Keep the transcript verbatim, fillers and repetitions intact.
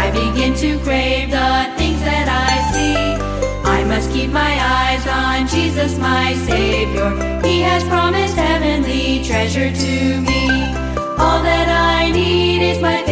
I begin to crave the things that I see. I must keep my eyes on Jesus, my Savior. He has promised heavenly treasure to me. All that I need is my